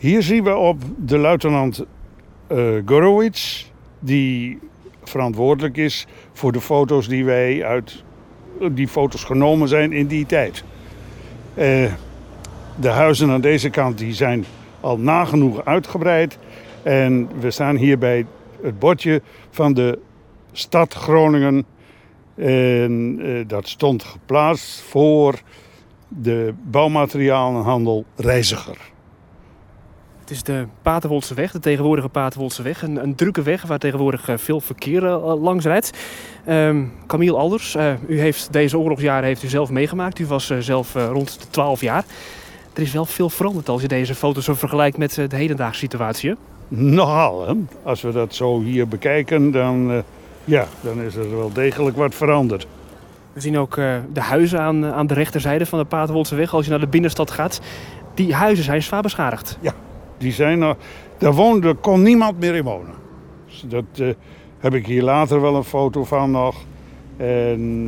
Hier zien we op de luitenant Gorowitz, die verantwoordelijk is voor de foto's die foto's genomen zijn in die tijd. De huizen aan deze kant die zijn al nagenoeg uitgebreid. En we staan hier bij het bordje van de stad Groningen. En dat stond geplaatst voor de bouwmaterialenhandel Reiziger. Het is de Paterwoldseweg, de tegenwoordige Paterwoldseweg. Een drukke weg waar tegenwoordig veel verkeer langs rijdt. Camille Alders, u heeft deze oorlogsjaren zelf meegemaakt. U was zelf rond de 12 jaar. Er is wel veel veranderd als je deze foto's zo vergelijkt met de hedendaagse situatie. Hè? Nogal, hè? Als we dat zo hier bekijken, dan is er wel degelijk wat veranderd. We zien ook de huizen aan de rechterzijde van de Paterwoldseweg. Als je naar de binnenstad gaat, die huizen zijn zwaar beschadigd. Ja, die zijn daar kon niemand meer in wonen. Dus dat heb ik hier later wel een foto van nog. En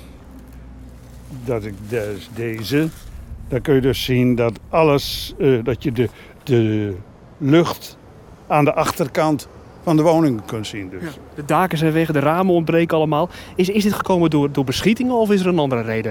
deze. Daar kun je dus zien dat dat je de lucht aan de achterkant van de woning kunt zien. Dus. Ja, de daken zijn weg, de ramen ontbreken allemaal. Is dit gekomen door beschietingen of is er een andere reden?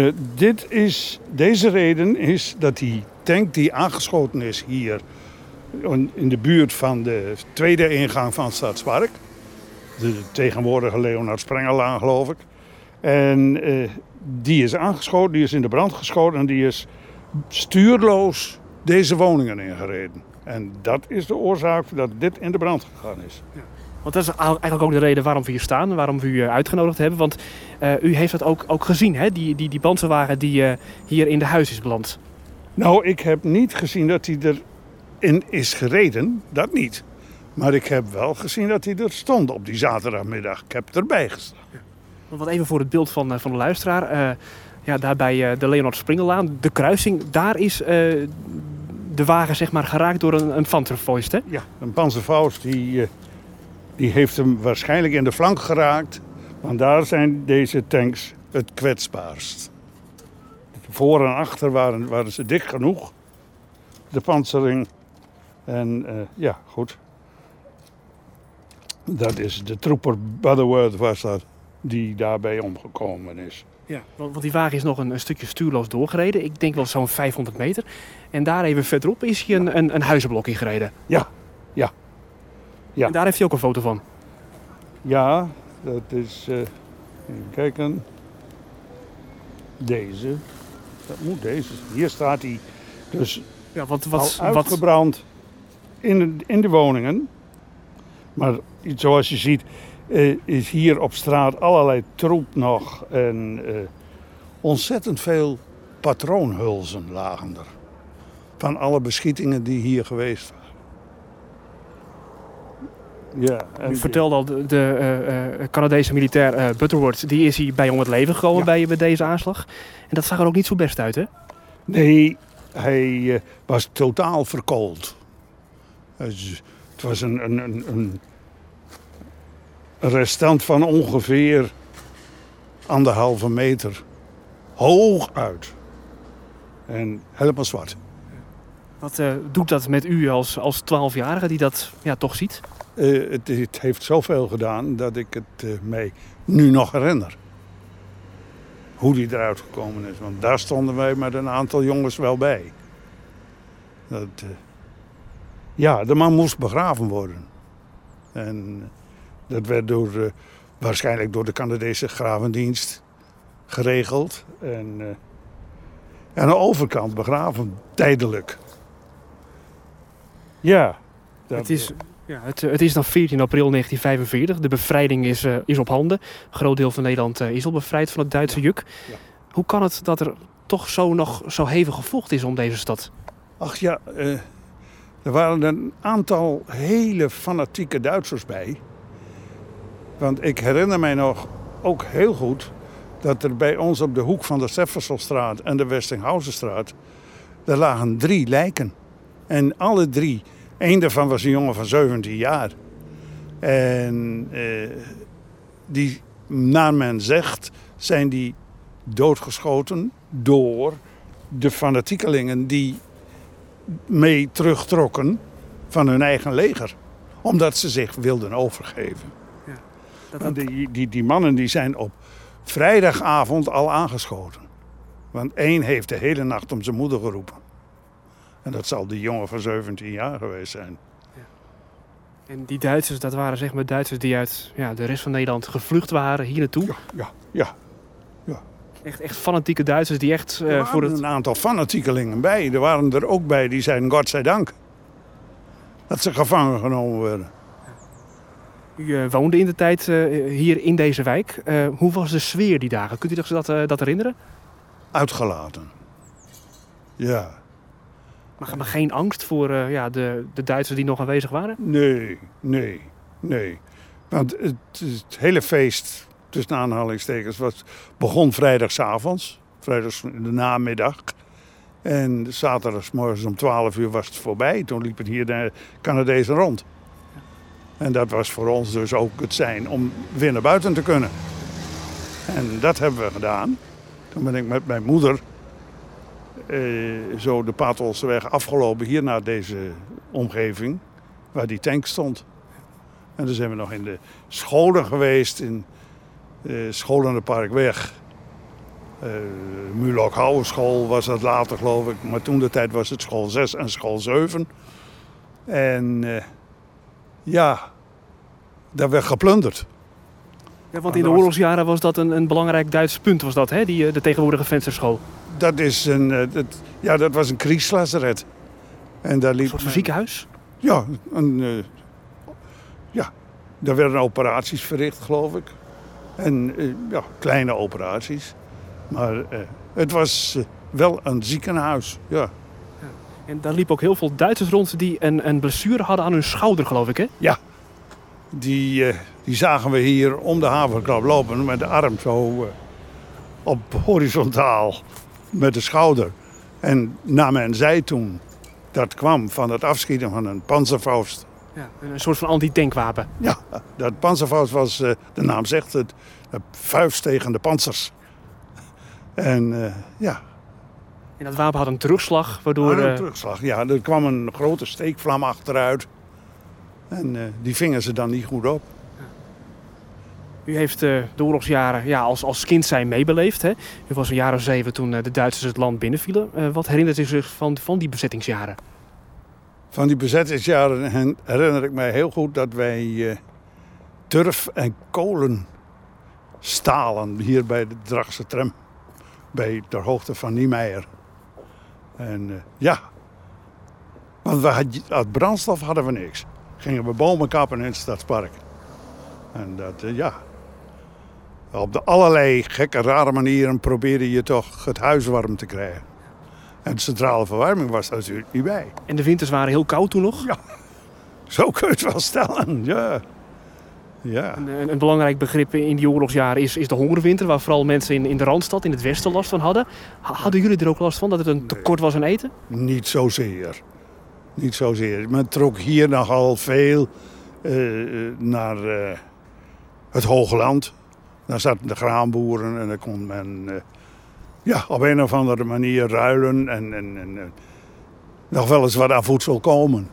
Deze reden is dat die tank die aangeschoten is hier in de buurt van de tweede ingang van het Stadspark. De tegenwoordige Leonard Sprengellaan, geloof ik. En die is aangeschoten, die is in de brand geschoten en die is stuurloos deze woningen ingereden. En dat is de oorzaak dat dit in de brand gegaan is. Ja. Want dat is eigenlijk ook de reden waarom we hier staan, waarom we u uitgenodigd hebben. Want u heeft dat ook gezien, hè? Die panzerwagen die hier in de huis is beland. Nou, ik heb niet gezien dat hij erin is gereden, dat niet. Maar ik heb wel gezien dat hij er stond op die zaterdagmiddag. Ik heb erbij gestaan. Ja. Wat even voor het beeld van de luisteraar. Daar bij de Leonard Sprengellaan, de kruising, daar is de wagen zeg maar geraakt door een Panzerfaust, hè? Ja, een Panzerfaust die heeft hem waarschijnlijk in de flank geraakt. Want daar zijn deze tanks het kwetsbaarst. Voor en achter waren ze dik genoeg, de pantsering. En goed. Dat is de trooper Butterworth was dat, die daarbij omgekomen is. Ja, want die wagen is nog een stukje stuurloos doorgereden. Ik denk wel zo'n 500 meter. En daar even verderop is hij een huizenblok ingereden. Ja. En daar heeft hij ook een foto van. Ja, dat is... even kijken. Deze. Dat moet deze. Hier staat hij dus al uitgebrand in de woningen. Maar zoals je ziet is hier op straat allerlei troep nog. En ontzettend veel patroonhulzen lagen er. Van alle beschietingen die hier geweest waren. Ja, U vertelde al, de Canadese militair Butterworth, die is hier bij om het leven gekomen bij deze aanslag. En dat zag er ook niet zo best uit, hè? Nee, hij was totaal verkoold. Het was een restant van ongeveer 1,5 meter. Hooguit. En helemaal zwart. Wat doet dat met u als 12-jarige die dat toch ziet? Het heeft zoveel gedaan dat ik het mij nu nog herinner. Hoe die eruit gekomen is. Want daar stonden wij met een aantal jongens wel bij. De man moest begraven worden. En dat werd waarschijnlijk door de Canadese gravendienst geregeld. En aan de overkant begraven, tijdelijk. Ja. Het is dan 14 april 1945. De bevrijding is op handen. Een groot deel van Nederland is al bevrijd van het Duitse juk. Ja. Hoe kan het dat er toch nog zo hevig gevochten is om deze stad? Ach ja, er waren een aantal hele fanatieke Duitsers bij. Want ik herinner mij nog ook heel goed dat er bij ons op de hoek van de Stephenselstraat en de Westinghousenstraat, daar lagen 3 lijken. En alle 3, één daarvan was een jongen van 17 jaar. En die, naar men zegt, zijn die doodgeschoten door de fanatiekelingen die mee terugtrokken van hun eigen leger. Omdat ze zich wilden overgeven. Ja, Want die mannen die zijn op vrijdagavond al aangeschoten. Want één heeft de hele nacht om zijn moeder geroepen. En dat zal die jongen van 17 jaar geweest zijn. En die Duitsers, dat waren zeg maar Duitsers die uit de rest van Nederland gevlucht waren hier naartoe. Ja. Echt fanatieke Duitsers die echt Er waren een aantal fanatiekelingen bij. Er waren er ook bij die zeiden, godzijdank, dat ze gevangen genomen werden. U woonde in de tijd hier in deze wijk. Hoe was de sfeer die dagen? Kunt u zich dat herinneren? Uitgelaten. Ja. Maar geen angst voor de Duitsers die nog aanwezig waren? Nee. Want het hele feest, tussen aanhalingstekens, begon vrijdagavond. Vrijdags in de namiddag. En zaterdagsmorgens om 12 uur was het voorbij. Toen liepen hier de Canadezen rond. En dat was voor ons dus ook het zijn om weer naar buiten te kunnen. En dat hebben we gedaan. Toen ben ik met mijn moeder zo de Paterwoldse afgelopen hier naar deze omgeving. Waar die tank stond. En toen zijn we nog in de scholen geweest. In Scholenparkweg. Mulok Houwenschool was dat later geloof ik. Maar toen de tijd was het school 6 en school 7. En daar werd geplunderd. Ja, want in de oorlogsjaren was dat een belangrijk Duits punt, was dat, hè? De tegenwoordige vensterschool. Dat is dat was een kriegslazaret. En daar liep een soort van ziekenhuis? Ja, daar werden operaties verricht, geloof ik. En kleine operaties. Maar het was wel een ziekenhuis, ja. En daar liepen ook heel veel Duitsers rond die een blessure hadden aan hun schouder, geloof ik, hè? Ja, die zagen we hier om de havenklap lopen met de arm zo op horizontaal met de schouder. En naar men zei toen, dat kwam van het afschieten van een Panzerfaust. Ja, een soort van anti-tankwapen. Ja, dat Panzerfaust was, de naam zegt het, de vuist tegen de panzers. En En dat wapen had een terugslag, waardoor... Een terugslag, ja. Er kwam een grote steekvlam achteruit. En die vingen ze dan niet goed op. U heeft de oorlogsjaren als kind zijn meebeleefd, hè? U was een jaar of 7 toen de Duitsers het land binnenvielen. Wat herinnert u zich van die bezettingsjaren? Van die bezettingsjaren herinner ik mij heel goed dat wij turf en kolen stalen hier bij de Drachtse tram. Bij de hoogte van Niemeyer. En want uit brandstof hadden we niks. Gingen we bomen kappen in het stadspark. En dat, op allerlei gekke, rare manieren probeerde je toch het huis warm te krijgen. En de centrale verwarming was er natuurlijk niet bij. En de winters waren heel koud toen nog? Ja, zo kun je het wel stellen, ja. Een belangrijk begrip in die oorlogsjaren is de hongerwinter, waar vooral mensen in de Randstad, in het westen, last van hadden. Hadden jullie er ook last van, dat het een tekort was aan eten? Niet zozeer. Men trok hier nogal veel naar het Hoge Land. Daar zaten de graanboeren en daar kon men op een of andere manier ruilen en nog wel eens wat aan voedsel komen.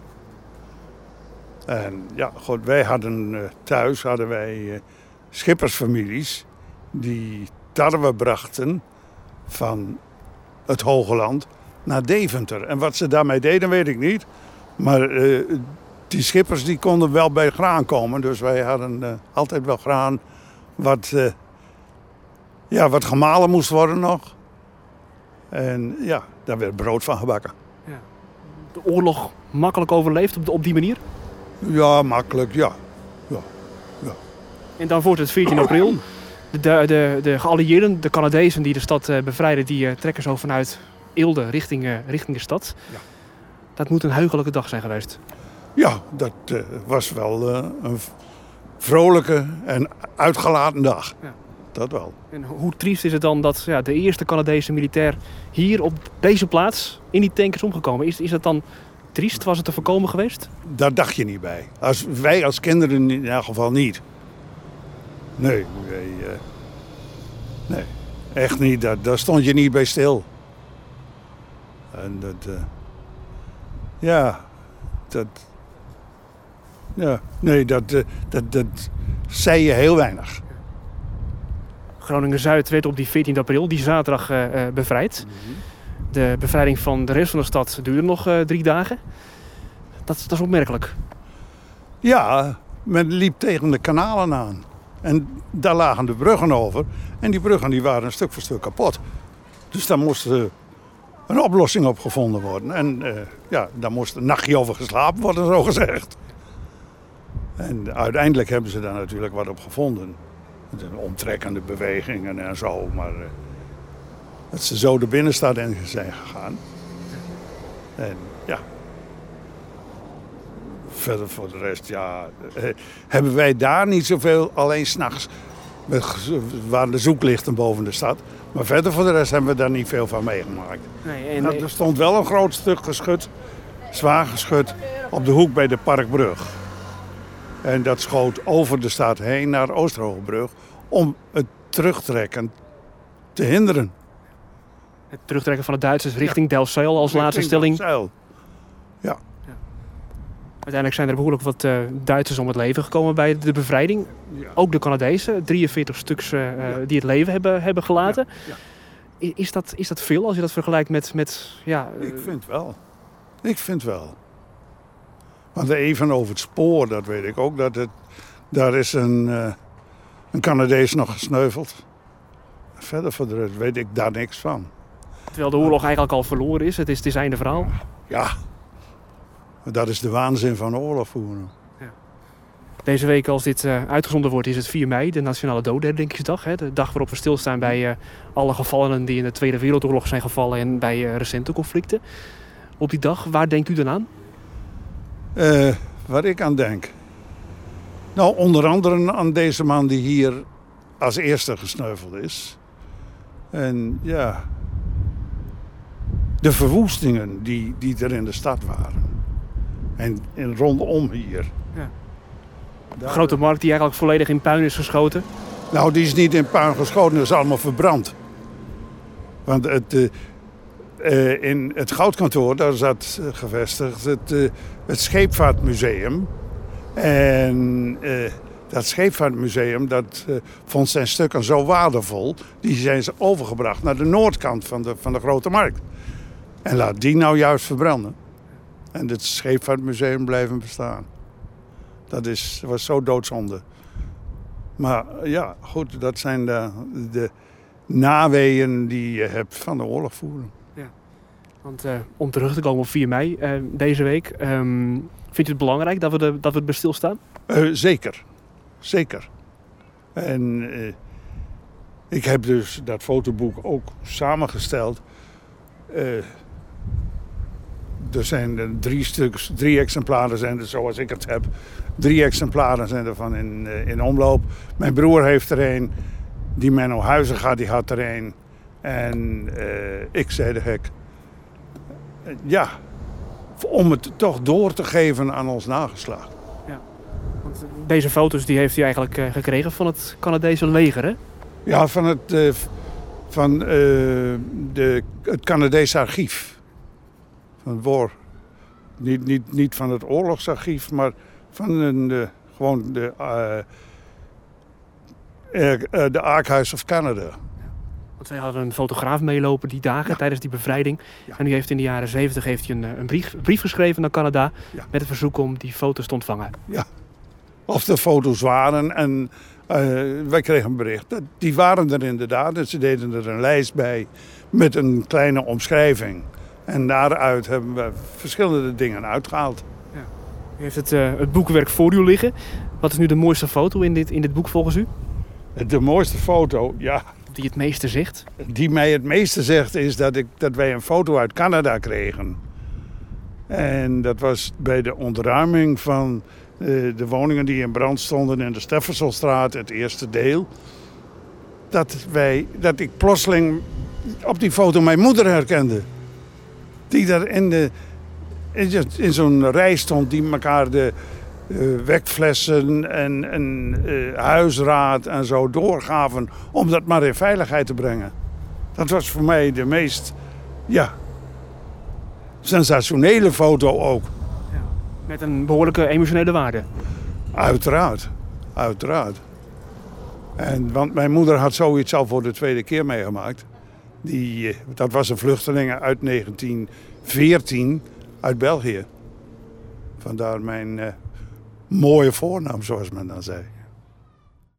En wij hadden thuis schippersfamilies die tarwe brachten van het Hoge Land naar Deventer. En wat ze daarmee deden, weet ik niet. Maar die schippers die konden wel bij graan komen. Dus wij hadden altijd wel graan wat gemalen moest worden nog. En daar werd brood van gebakken. Ja. De oorlog makkelijk overleefd op die manier? Ja, makkelijk, ja. En dan wordt het 14 april. De geallieerden, de Canadezen die de stad bevrijden, die trekken zo vanuit Eelde richting de stad. Ja. Dat moet een heugelijke dag zijn geweest. Ja, dat was wel een vrolijke en uitgelaten dag. Ja. Dat wel. En hoe triest is het dan dat de eerste Canadese militair hier op deze plaats in die tank is omgekomen? Is dat dan triest? Was het te voorkomen geweest? Daar dacht je niet bij. Wij als kinderen in elk geval niet. Nee, echt niet. Daar stond je niet bij stil. En Ja, dat zei je heel weinig. Groningen-Zuid werd op die 14 april, die zaterdag, bevrijd. De bevrijding van de rest van de stad duurde nog 3 dagen. Dat is opmerkelijk. Ja, men liep tegen de kanalen aan. En daar lagen de bruggen over. En die bruggen die waren stuk voor stuk kapot. Dus daar moest een oplossing op gevonden worden. En daar moest een nachtje over geslapen worden, zo gezegd. En uiteindelijk hebben ze daar natuurlijk wat op gevonden. Omtrekkende bewegingen en zo. Maar dat ze zo de binnenstad in zijn gegaan. En ja. Verder voor de rest, hebben wij daar niet zoveel. Alleen 's nachts waren de zoeklichten boven de stad. Maar verder voor de rest hebben we daar niet veel van meegemaakt. Nee, er stond wel een groot stuk geschut, zwaar geschut, op de hoek bij de Parkbrug. En dat schoot over de stad heen naar Oosterhoogebrug om het terugtrekken te hinderen. Het terugtrekken van de Duitsers richting Delfzijl als laatste stelling. Delfzijl. Ja. Uiteindelijk zijn er behoorlijk wat Duitsers om het leven gekomen bij de bevrijding. Ja. Ook de Canadezen, 43 stuks die het leven hebben gelaten. Ja. Ja. Is dat veel als je dat vergelijkt met Ik vind wel. Want even over het spoor, dat weet ik ook. Daar is een Canadees nog gesneuveld. Verder voor de rest weet ik daar niks van. Terwijl de oorlog eigenlijk al verloren is. Het is einde verhaal. Ja. Dat is de waanzin van oorlog voeren. Ja. Deze week, als dit uitgezonden wordt, is het 4 mei, de Nationale Dodenherdenkingsdag. De dag waarop we stilstaan bij alle gevallenen die in de Tweede Wereldoorlog zijn gevallen en bij recente conflicten. Op die dag, waar denkt u dan aan? Waar ik aan denk? Nou, onder andere aan deze man die hier als eerste gesneuveld is. En ja, de verwoestingen die er in de stad waren. En rondom hier. Ja. De Grote Markt die eigenlijk volledig in puin is geschoten. Nou, die is niet in puin geschoten, dat is allemaal verbrand. Want in het goudkantoor, daar zat gevestigd het Scheepvaartmuseum. En dat Scheepvaartmuseum, dat vond zijn stukken zo waardevol. Die zijn ze overgebracht naar de noordkant van de Grote Markt. En laat die nou juist verbranden. En het Scheepvaartmuseum blijven bestaan. Dat was zo doodzonde. Maar ja, goed, dat zijn de naweeën die je hebt van de oorlog voeren. Ja. Want om terug te komen op 4 mei deze week, vindt u het belangrijk dat we het bij stilstaan? Zeker. Zeker. En ik heb dus dat fotoboek ook samengesteld. Er zijn er 3 exemplaren zijn er zoals ik het heb. 3 exemplaren zijn er van in omloop. Mijn broer heeft er een. Die Menno Huizinga, die had er een. En ik zei de gek. Ja, om het toch door te geven aan ons nageslacht. Ja, want deze foto's die heeft u eigenlijk gekregen van het Canadese leger, hè? Ja, van het Canadese archief. Van war. Niet van het oorlogsarchief, maar van de Archives of Canada. Want zij hadden een fotograaf meelopen die dagen tijdens die bevrijding. Ja. En u heeft in de jaren 70 een brief geschreven naar Canada met het verzoek om die foto's te ontvangen. Ja, of de foto's waren en wij kregen een bericht. Die waren er inderdaad en ze deden er een lijst bij met een kleine omschrijving. En daaruit hebben we verschillende dingen uitgehaald. Ja. U heeft het boekwerk voor u liggen. Wat is nu de mooiste foto in dit boek volgens u? De mooiste foto, ja. Die het meeste zegt? Die mij het meeste zegt is dat wij een foto uit Canada kregen. En dat was bij de ontruiming van de woningen die in brand stonden in de Steffensonstraat, het eerste deel. Dat ik plotseling op die foto mijn moeder herkende. Die daar in zo'n rij stond, die elkaar de wekflessen en huisraad en zo doorgaven om dat maar in veiligheid te brengen. Dat was voor mij de meest, sensationele foto ook. Ja. Met een behoorlijke emotionele waarde. Uiteraard. Want mijn moeder had zoiets al voor de tweede keer meegemaakt. Dat was een vluchteling uit 1914 uit België. Vandaar mijn mooie voornaam, zoals men dan zei.